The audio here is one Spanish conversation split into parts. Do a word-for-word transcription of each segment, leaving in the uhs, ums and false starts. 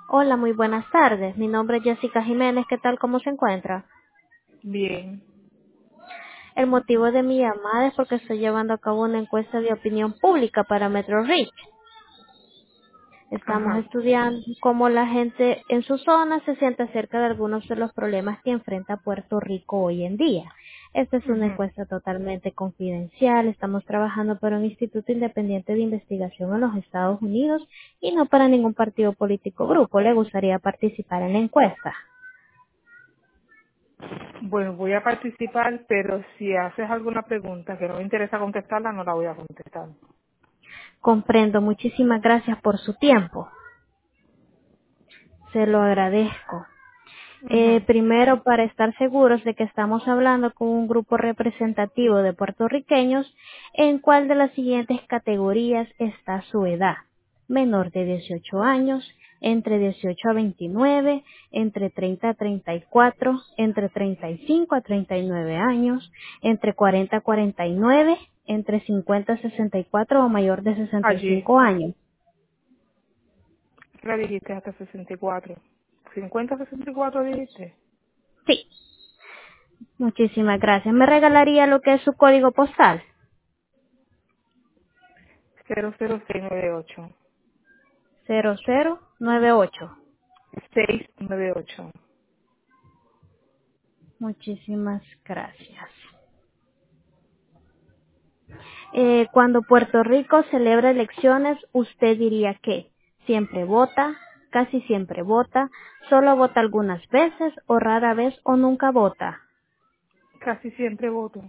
Hola, muy buenas tardes. Mi nombre es Jessica Jiménez. ¿Qué tal? ¿Cómo se encuentra? Bien. El motivo de mi llamada es porque estoy llevando a cabo una encuesta de opinión pública para Metro Reach. Estamos Ajá. estudiando cómo la gente en su zona se siente acerca de algunos de los problemas que enfrenta Puerto Rico hoy en día. Esta es una Ujú. encuesta totalmente confidencial. Estamos trabajando para un instituto independiente de investigación en los Estados Unidos y no para ningún partido político o grupo. ¿Le gustaría participar en la encuesta? Bueno, voy a participar, pero si haces alguna pregunta que no me interesa contestarla, no la voy a contestar. Comprendo. Muchísimas gracias por su tiempo. Se lo agradezco. Eh, Ujú. primero, para estar seguros de que estamos hablando con un grupo representativo de puertorriqueños, ¿en cuál de las siguientes categorías está su edad? Menor de dieciocho años, entre dieciocho a veintinueve, entre treinta a treinta y cuatro, entre treinta y cinco a treinta y nueve años, entre cuarenta a cuarenta y nueve, entre cincuenta a sesenta y cuatro o mayor de sesenta y Allí, cinco años. ¿qué la dijiste hasta sesenta y cuatro? ¿cincuenta a sesenta y cuatro dijiste? Sí, muchísimas gracias. ¿Me regalaría lo que es su código postal? cero cero seis nueve ocho. cero cero nueve ocho. seis nueve ocho. Muchísimas gracias. Eh, cuando Puerto Rico celebra elecciones, usted diría que siempre vota, casi siempre vota, solo vota algunas veces o rara vez o nunca vota. Casi siempre voto.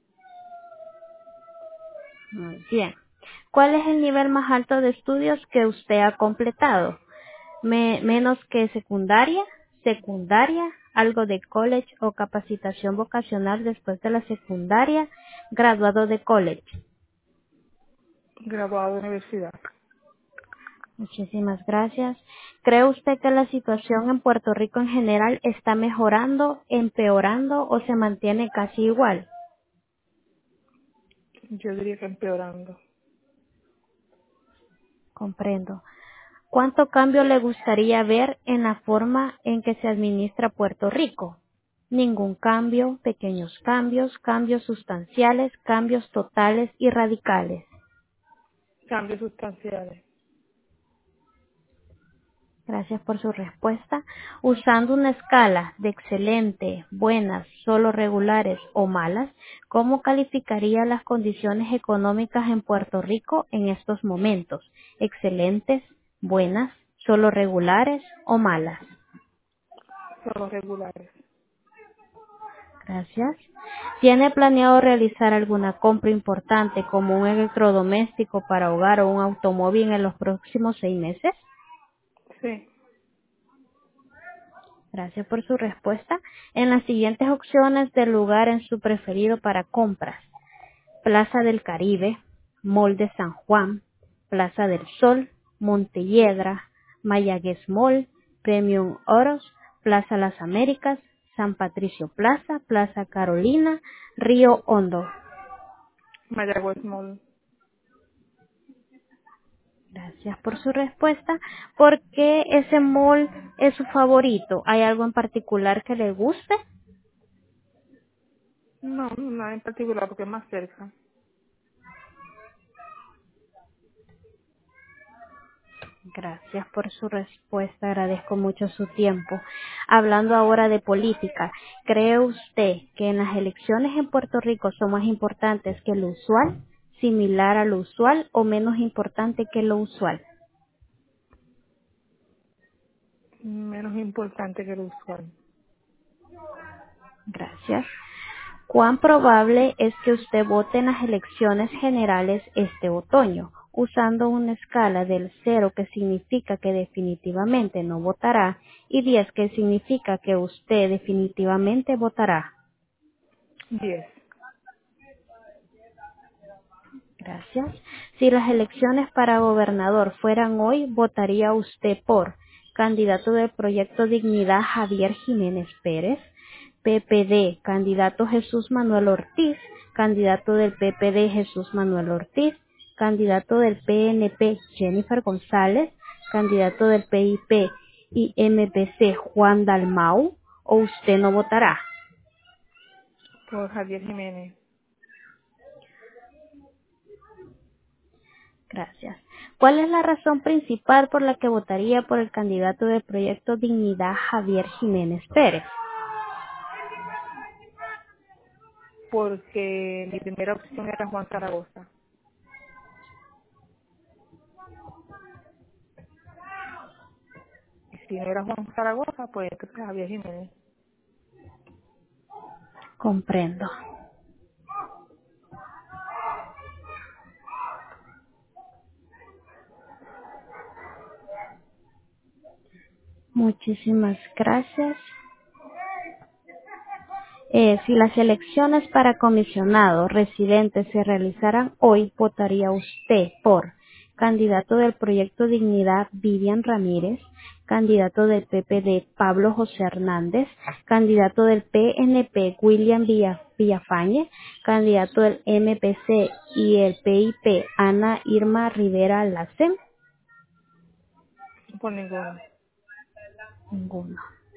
Muy bien. ¿Cuál es el nivel más alto de estudios que usted ha completado? Me- menos que secundaria, secundaria, algo de college o capacitación vocacional después de la secundaria, graduado de college. Graduado de universidad. Muchísimas gracias. ¿Cree usted que la situación en Puerto Rico en general está mejorando, empeorando o se mantiene casi igual? Yo diría que empeorando. Comprendo. ¿Cuánto cambio le gustaría ver en la forma en que se administra Puerto Rico? Ningún cambio, pequeños cambios, cambios sustanciales, cambios totales y radicales. Cambios sustanciales. Gracias por su respuesta. Usando una escala de excelente, buenas, solo regulares o malas, ¿cómo calificaría las condiciones económicas en Puerto Rico en estos momentos? ¿Excelentes, buenas, solo regulares o malas? Son los regulares. Gracias. ¿Tiene planeado realizar alguna compra importante como un electrodoméstico para hogar o un automóvil en los próximos seis meses? Sí. Gracias por su respuesta. En las siguientes opciones del lugar en su preferido para compras: Plaza del Caribe, Mall de San Juan, Plaza del Sol, Montelledra, Mayagüez Mall, Premium Oros, Plaza Las Américas, San Patricio Plaza, Plaza Carolina, Río Hondo. Mayagüez Mall. Gracias por su respuesta. ¿Por qué ese mall es su favorito? ¿Hay algo en particular que le guste? No, nada en particular porque es más cerca. Gracias por su respuesta, agradezco mucho su tiempo. Hablando ahora de política, ¿cree usted que en las elecciones en Puerto Rico son más importantes que lo usual, similar a lo usual o menos importante que lo usual? Menos importante que lo usual. Gracias. ¿Cuán probable es que usted vote en las elecciones generales este otoño? Usando una escala del cero, que significa que definitivamente no votará, y diez, que significa que usted definitivamente votará. diez. Gracias. Si las elecciones para gobernador fueran hoy, ¿votaría usted por candidato del Proyecto Dignidad Javier Jiménez Pérez, P P D, candidato Jesús Manuel Ortiz, candidato del P P D Jesús Manuel Ortiz, candidato del P N P Jennifer González, candidato del P I P y M P C Juan Dalmau, o usted no votará. Por Javier Jiménez. Gracias. ¿Cuál es la razón principal por la que votaría por el candidato del proyecto Dignidad Javier Jiménez Pérez? Porque mi primera opción era Juan Zaragoza. Y si no era Juan Zaragoza, pues entonces Javier Jiménez. Comprendo. Muchísimas gracias. Eh, si las elecciones para comisionado residente se realizaran hoy, votaría usted por candidato del proyecto Dignidad Vivian Ramírez, candidato del P P D Pablo José Hernández, candidato del P N P William Villa- Villafañe, candidato del M P C y el P I P Ana Irma Rivera Lacen. Por ninguno. Ninguno.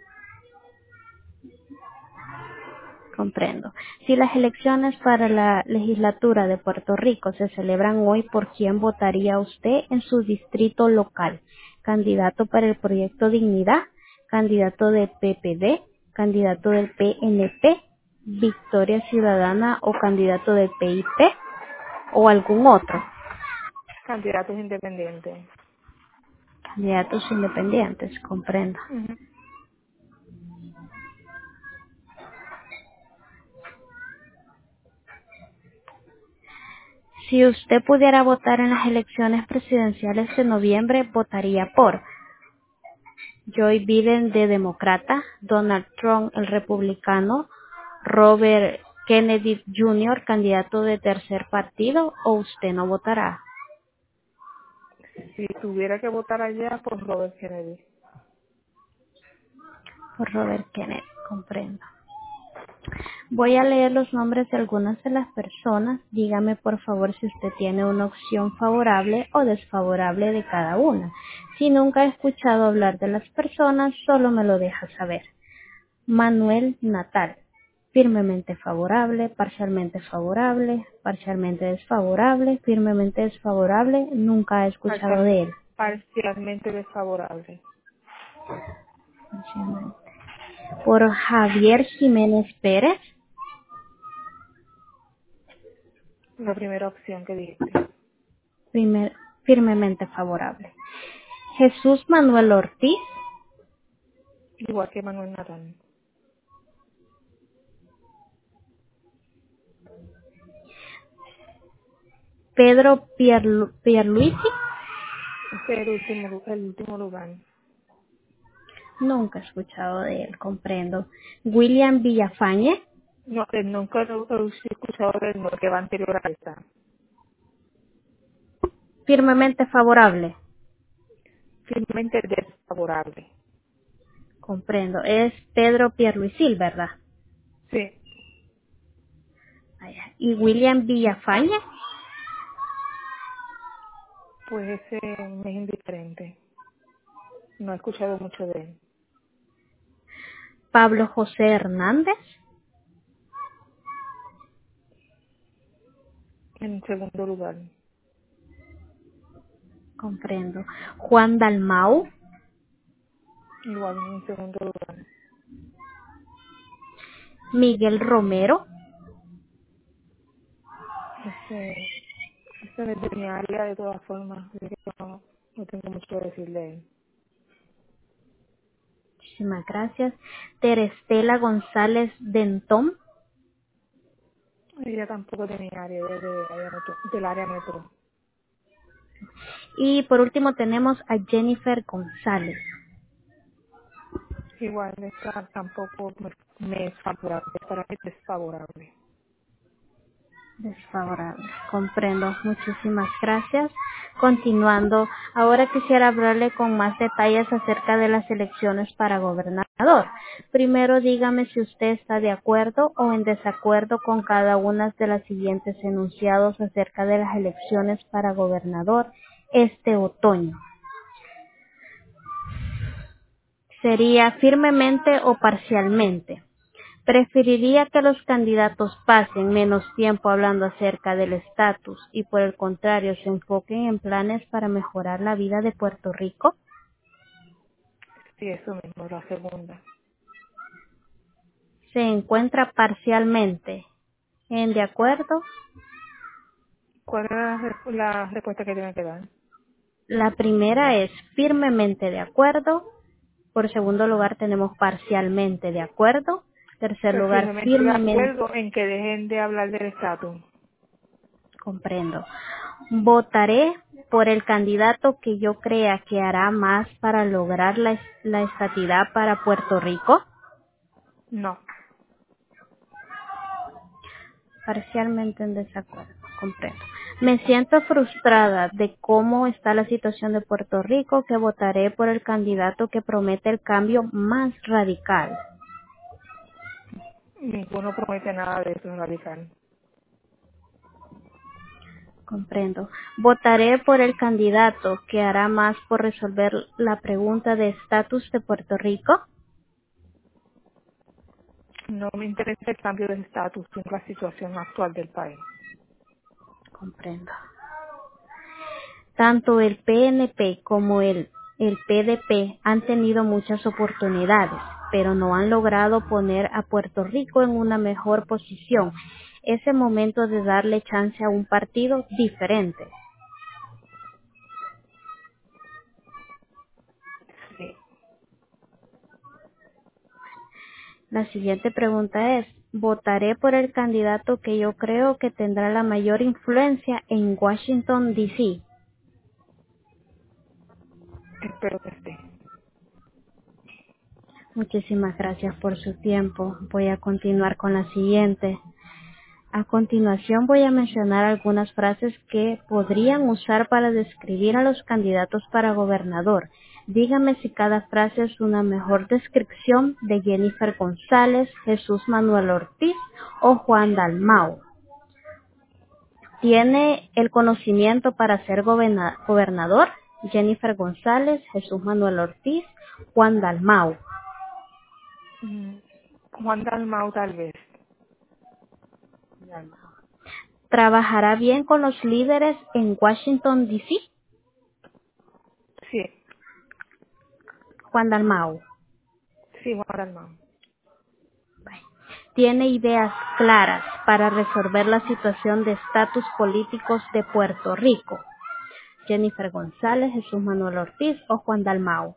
Comprendo. Si las elecciones para la legislatura de Puerto Rico se celebran hoy, ¿por quién votaría usted en su distrito local? ¿Candidato para el proyecto Dignidad? ¿Candidato del P P D? ¿Candidato del P N P? ¿Victoria Ciudadana o candidato del P I P? ¿O algún otro? Candidatos independientes. Candidatos independientes, comprendo. Ujú. Si usted pudiera votar en las elecciones presidenciales de noviembre, votaría por Joe Biden de demócrata, Donald Trump el republicano, Robert Kennedy junior candidato de tercer partido, o usted no votará Si tuviera que votar allá, por Robert Kennedy. por Robert Kennedy, comprendo. Voy a leer los nombres de algunas de las personas. Dígame por favor si usted tiene una opción favorable o desfavorable de cada una. Si nunca he escuchado hablar de las personas, solo me lo deja saber. Manuel Natal, firmemente favorable, parcialmente favorable, parcialmente desfavorable, firmemente desfavorable, nunca he escuchado Parcial- de él. parcialmente desfavorable. Parcialmente. Por Javier Jiménez Pérez, La primera opción que dijiste. primer- firmemente favorable. Jesús Manuel Ortiz, Igual que Manuel Natal. Pedro Pierlu- Pierluisi, Este es el último, lu- el último lugar. nunca he escuchado de él, comprendo. William Villafañe, No, eh, nunca lo lo he escuchado del no, que va anterior a esta. firmemente favorable, Firmemente desfavorable. comprendo. Es Pedro Pierluisi, ¿verdad? Sí, Allá. Y William Villafañe, pues ese me es indiferente. No he escuchado mucho de él. Pablo José Hernández, En segundo lugar. comprendo. Juan Dalmau, Igual en segundo lugar. Miguel Romero, Ese, ese no es de mi área de todas formas. así que No, no tengo mucho que decir de él. muchísimas gracias. Terestela González Dentón, Ella tampoco de mi área, ella es de, área metro- del área metro. y por último tenemos a Jennifer González. Igual esta tampoco me, me es favorable, para mí es desfavorable. Desfavorable, comprendo. Muchísimas gracias. Continuando, ahora quisiera hablarle con más detalles acerca de las elecciones para gobernador. Primero dígame si usted está de acuerdo o en desacuerdo con cada una de las siguientes enunciados acerca de las elecciones para gobernador este otoño. Sería firmemente o parcialmente. Preferiría que los candidatos pasen menos tiempo hablando acerca del estatus y por el contrario se enfoquen en planes para mejorar la vida de Puerto Rico. Sí, eso mismo, la segunda. Se encuentra parcialmente en de acuerdo. ¿Cuál es la, res- la respuesta que tiene que dar? La primera es firmemente de acuerdo. Por segundo lugar tenemos parcialmente de acuerdo. Tercer Que lugar firmemente de firmemente. acuerdo en que dejen de hablar del estatus. Comprendo. Votaré por el candidato que yo crea que hará más para lograr la, la estatidad para Puerto Rico. No. Parcialmente en desacuerdo. Comprendo. Me siento frustrada de cómo está la situación de Puerto Rico, que votaré por el candidato que promete el cambio más radical. Ninguno promete nada de eso radical. Comprendo. Votaré por el candidato que hará más por resolver la pregunta de estatus de Puerto Rico. No me interesa el cambio de estatus en la situación actual del país. Comprendo. Tanto el P N P como el, el P D P han tenido muchas oportunidades, pero no han logrado poner a Puerto Rico en una mejor posición. Es el momento de darle chance a un partido diferente. Sí. La siguiente pregunta es, votaré por el candidato que yo creo que tendrá la mayor influencia en Washington, D C Espero que sí. Muchísimas gracias por su tiempo. Voy a continuar con la siguiente. A continuación voy a mencionar algunas frases que podrían usar para describir a los candidatos para gobernador. Dígame si cada frase es una mejor descripción de Jennifer González, Jesús Manuel Ortiz o Juan Dalmau. ¿Tiene el conocimiento para ser goberna- gobernador? Jennifer González, Jesús Manuel Ortiz, Juan Dalmau. Mm, Juan Dalmau tal vez. ¿Trabajará bien con los líderes en Washington, D C? Sí, Juan Dalmau. sí, Juan Dalmau. Tiene ideas claras para resolver la situación de estatus políticos de Puerto Rico. Jennifer González, Jesús Manuel Ortiz o Juan Dalmau.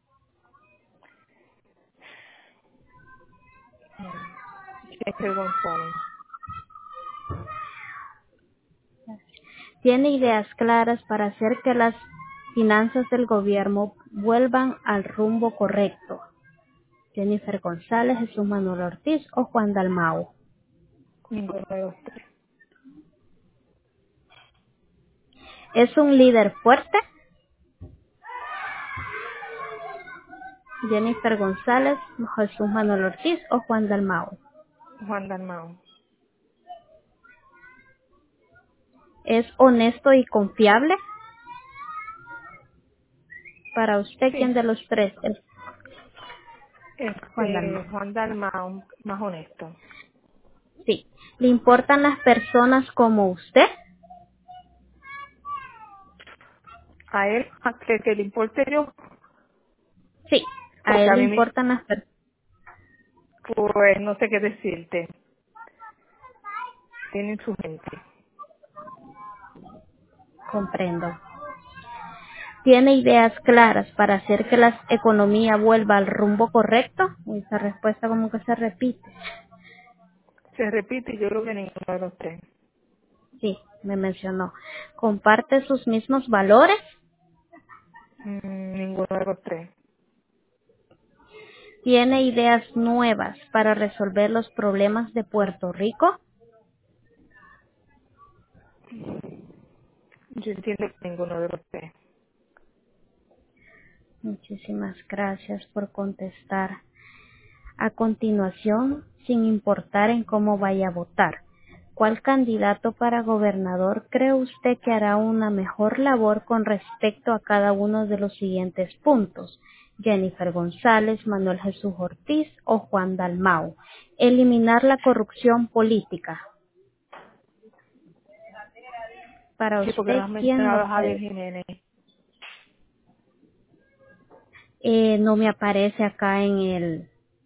Mm, Jennifer González. Tiene ideas claras para hacer que las finanzas del gobierno vuelvan al rumbo correcto. Jennifer González, Jesús Manuel Ortiz o Juan Dalmau. Ninguno de los tres. ¿Es un líder fuerte? Jennifer González, Jesús Manuel Ortiz o Juan Dalmau. Juan Dalmau. ¿Es honesto y confiable? Para usted, ¿quién Sí, de los tres es Juan Dalmau? este, Juan Dalmau, más honesto. Sí. ¿Le importan las personas como usted? A él, a que, que le importe yo, Sí. A porque él a le mí, me- importan las personas. pues, no sé qué decirte. Tienen su gente. Comprendo. ¿Tiene ideas claras para hacer que la economía vuelva al rumbo correcto? Esa respuesta como que se repite. Se repite y yo creo que ninguno de los tres. Sí, me mencionó. ¿Comparte sus mismos valores? Mm, ninguno de los tres. ¿Tiene ideas nuevas para resolver los problemas de Puerto Rico? Yo entiendo que ninguno de los tres. Muchísimas gracias por contestar. A continuación, sin importar en cómo vaya a votar, ¿cuál candidato para gobernador cree usted que hará una mejor labor con respecto a cada uno de los siguientes puntos? Jennifer González, Manuel Jesús Ortiz o Juan Dalmau. Eliminar la corrupción política. Para Sí, porque no usted, has ¿quién mencionado no a Javier puede? Jiménez. Eh, no me aparece acá en el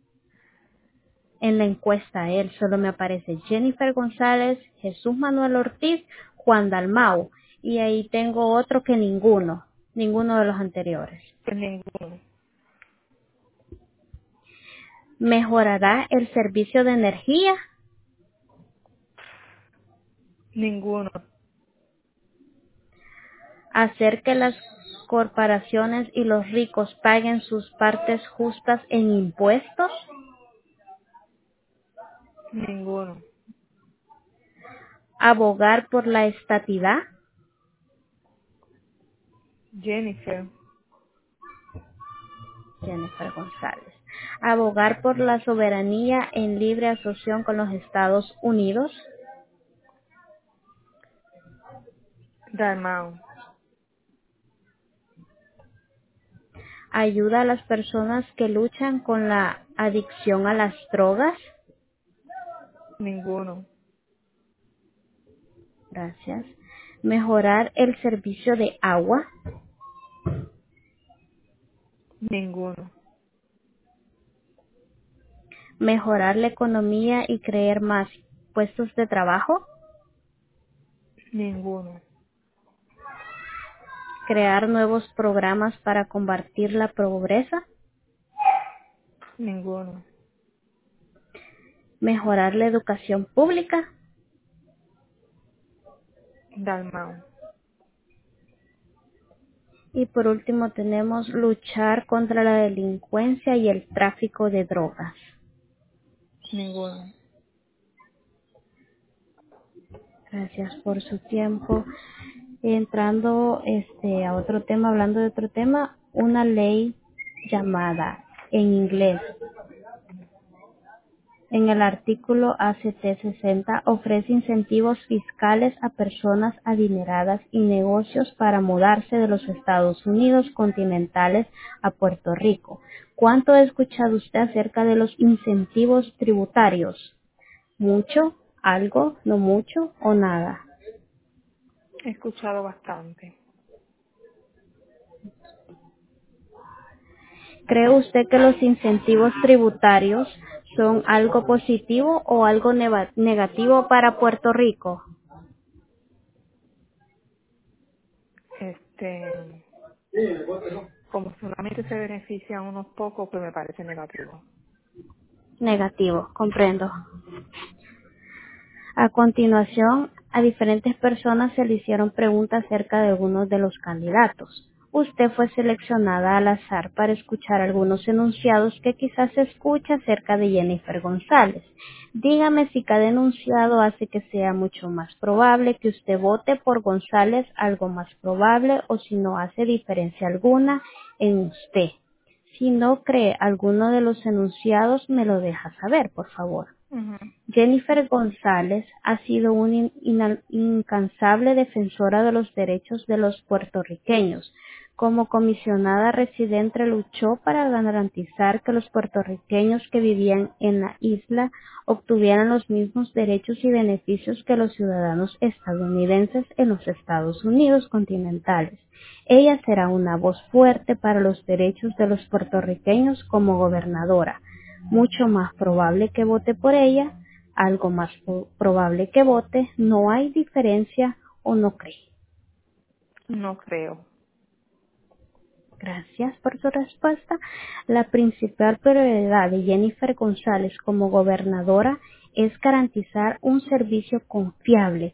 en la encuesta él, solo me aparece Jennifer González, Jesús Manuel Ortiz, Juan Dalmau, y ahí tengo otro que ninguno, ninguno de los anteriores. Pues ninguno. ¿Mejorará el servicio de energía? Ninguno. ¿Hacer que las corporaciones y los ricos paguen sus partes justas en impuestos? Ninguno. ¿Abogar por la estatidad? Jennifer. Jennifer González. ¿Abogar por la soberanía en libre asociación con los Estados Unidos? Dalmau. ¿Ayuda a las personas que luchan con la adicción a las drogas? Ninguno. Gracias. ¿Mejorar el servicio de agua? Ninguno. ¿Mejorar la economía y crear más puestos de trabajo? Ninguno. ¿Crear nuevos programas para combatir la pobreza? Ninguno. ¿Mejorar la educación pública? Dalmau. Y por último tenemos luchar contra la delincuencia y el tráfico de drogas. Ninguno. Gracias por su tiempo. Entrando este a otro tema, hablando de otro tema, una ley llamada en inglés en el artículo A C T sesenta ofrece incentivos fiscales a personas adineradas y negocios para mudarse de los Estados Unidos continentales a Puerto Rico. ¿Cuánto ha escuchado usted acerca de los incentivos tributarios? ¿Mucho? ¿Algo? ¿No mucho? ¿O nada? He escuchado bastante. ¿Cree usted que los incentivos tributarios son algo positivo o algo neva- negativo para Puerto Rico? Este, como solamente se benefician unos pocos, pues me parece negativo. Negativo, comprendo. A continuación, a diferentes personas se le hicieron preguntas acerca de algunos de los candidatos. Usted fue seleccionada al azar para escuchar algunos enunciados que quizás se escucha acerca de Jennifer González. Dígame si cada enunciado hace que sea mucho más probable que usted vote por González, algo más probable, o si no hace diferencia alguna en usted. Si no cree alguno de los enunciados, me lo deja saber, por favor. Ujú. Jennifer González ha sido una in- ina- incansable defensora de los derechos de los puertorriqueños. Como comisionada residente luchó para garantizar que los puertorriqueños que vivían en la isla obtuvieran los mismos derechos y beneficios que los ciudadanos estadounidenses en los Estados Unidos continentales. Ella será una voz fuerte para los derechos de los puertorriqueños como gobernadora. Mucho más probable que vote por ella, algo más po- probable que vote, no hay diferencia o no cree. No creo. Gracias por su respuesta. La principal prioridad de Jennifer González como gobernadora es garantizar un servicio confiable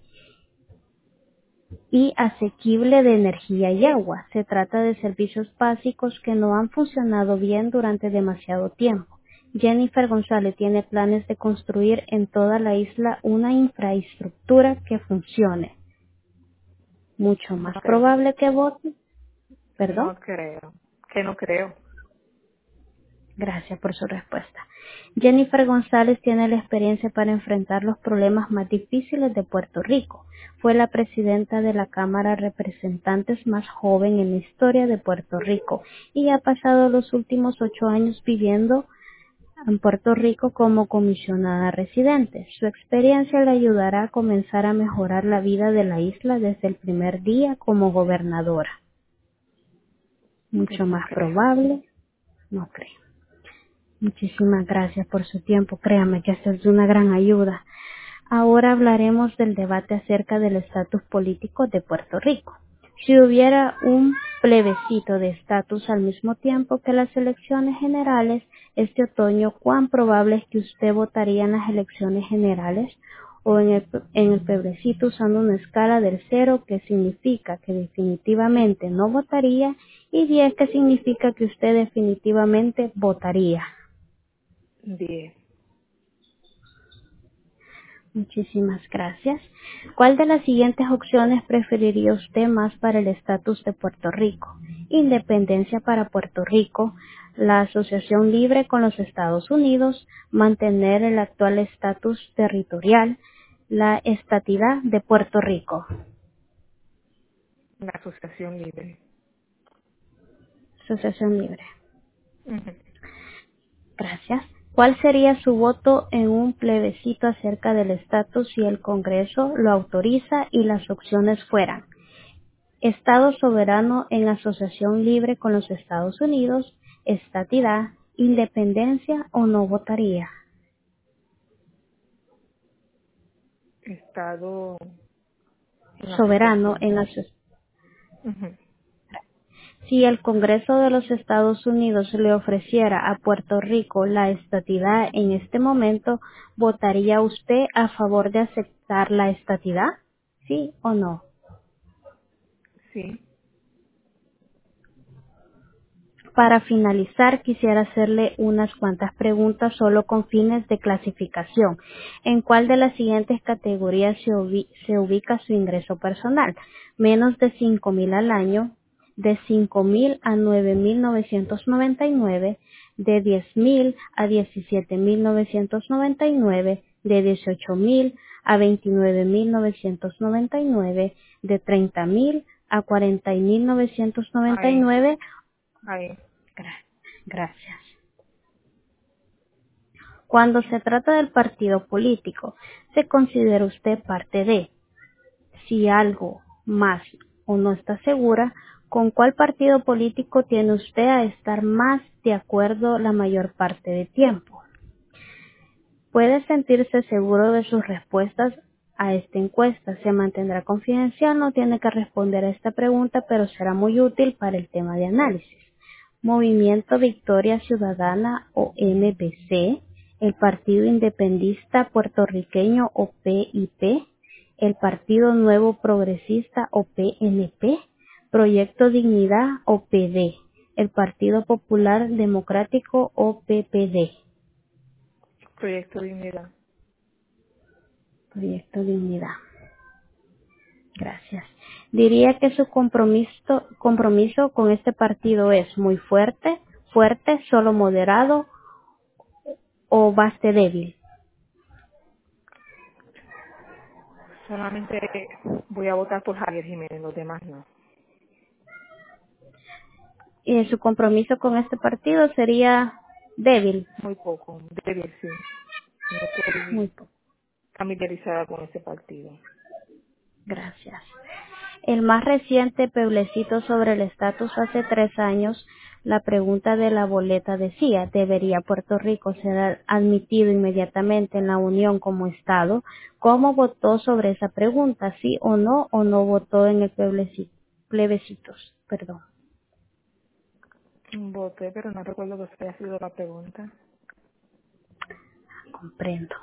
y asequible de energía y agua. Se trata de servicios básicos que no han funcionado bien durante demasiado tiempo. Jennifer González tiene planes de construir en toda la isla una infraestructura que funcione. Mucho No más creo. probable que vote, perdón. No creo. Que no creo. Gracias por su respuesta. Jennifer González tiene la experiencia para enfrentar los problemas más difíciles de Puerto Rico. Fue la presidenta de la Cámara de Representantes más joven en la historia de Puerto Rico y ha pasado los últimos ocho años viviendo en Puerto Rico como comisionada residente. Su experiencia le ayudará a comenzar a mejorar la vida de la isla desde el primer día como gobernadora. Mucho Eso más creo. probable, no creo. Muchísimas gracias por su tiempo. Créame que esto es de una gran ayuda. Ahora hablaremos del debate acerca del estatus político de Puerto Rico. Si hubiera un plebiscito de estatus al mismo tiempo que las elecciones generales este otoño, ¿cuán probable es que usted votaría en las elecciones generales o en el, en el plebiscito usando una escala del cero, que significa que definitivamente no votaría, y diez, que significa que usted definitivamente votaría? diez. Muchísimas gracias. ¿Cuál de las siguientes opciones preferiría usted más para el estatus de Puerto Rico? Independencia para Puerto Rico, la asociación libre con los Estados Unidos, mantener el actual estatus territorial, la estatidad de Puerto Rico. La asociación libre. Asociación libre. Ujú. Gracias. ¿Cuál sería su voto en un plebiscito acerca del estatus si el Congreso lo autoriza y las opciones fueran: Estado soberano en asociación libre con los Estados Unidos, estatidad, independencia o no votaría? Estado en Soberano asociación. en asociación. Ujú. Si el Congreso de los Estados Unidos le ofreciera a Puerto Rico la estatidad en este momento, ¿votaría usted a favor de aceptar la estatidad? ¿Sí o no? Sí. Para finalizar, quisiera hacerle unas cuantas preguntas solo con fines de clasificación. ¿En cuál de las siguientes categorías se, ubi- se ubica su ingreso personal? Menos de cinco mil al año, de cinco mil a nueve mil novecientos noventa y nueve, de diez mil a diecisiete mil novecientos noventa y nueve, de dieciocho mil a veintinueve mil novecientos noventa y nueve, de treinta mil a cuarenta mil novecientos noventa y Ahí. nueve. Ahí. Gra- Gracias. Cuando se trata del partido político, ¿se considera usted parte de? Si algo más o no está segura, ¿con cuál partido político tiene usted a estar más de acuerdo la mayor parte del tiempo? Puede sentirse seguro de sus respuestas a esta encuesta. Se mantendrá confidencial, no tiene que responder a esta pregunta, pero será muy útil para el tema de análisis. Movimiento Victoria Ciudadana o M V C, el Partido Independista Puertorriqueño o P I P, el Partido Nuevo Progresista o P N P, Proyecto Dignidad o P D, el Partido Popular Democrático o P P D. Proyecto Dignidad. Proyecto Dignidad. Gracias. Diría que su compromiso, compromiso con este partido es muy fuerte, fuerte, solo moderado o bastante débil. Solamente voy a votar por Javier Jiménez, los demás no. Y su compromiso con este partido sería débil. Muy poco. Débil, sí. No Muy estoy poco. familiarizada con ese partido. Gracias. El más reciente plebiscito sobre el estatus hace tres años, la pregunta de la boleta decía: ¿debería Puerto Rico ser admitido inmediatamente en la Unión como Estado? ¿Cómo votó sobre esa pregunta? ¿Sí o no? ¿O no votó en el plebiscito? Plebiscitos, perdón. Voté, pero no recuerdo que haya sido la pregunta. Comprendo.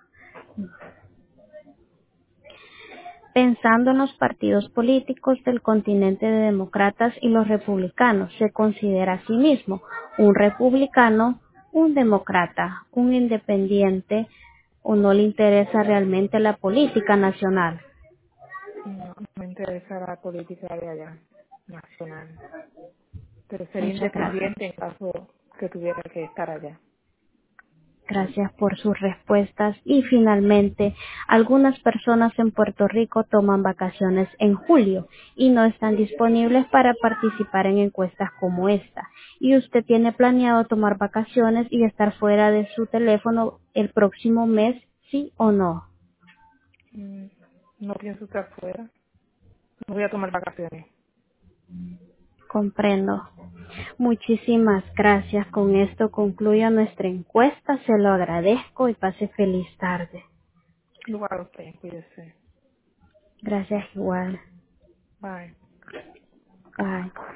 Pensando en los partidos políticos del continente de demócratas y los republicanos, se considera a sí mismo un republicano, un demócrata, un independiente, o no le interesa realmente la política nacional. No, no me interesa la política de allá, nacional. Pero sería Muchas gracias. independiente en caso. que tuviera que estar allá. Gracias por sus respuestas. Y finalmente, algunas personas en Puerto Rico toman vacaciones en julio y no están disponibles para participar en encuestas como esta. Y usted tiene planeado tomar vacaciones y estar fuera de su teléfono el próximo mes, ¿sí o no? Mm, no pienso estar fuera. No voy a tomar vacaciones. Comprendo. Muchísimas gracias. Con esto concluyo nuestra encuesta. Se lo agradezco y pase feliz tarde. Lugar a usted, cuídese. Gracias igual. Bye. Bye.